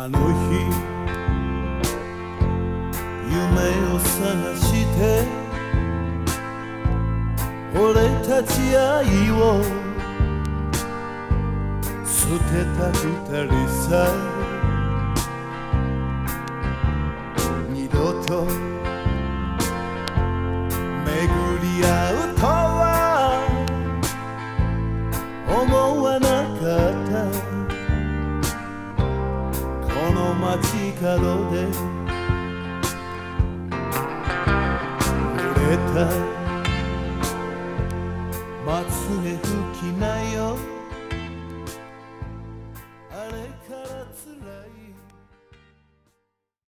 あの日夢を探して俺たち愛を捨てた二人さ、二度と巡り合うとは思わなかった。この街角で濡れたまつげ拭きなよ。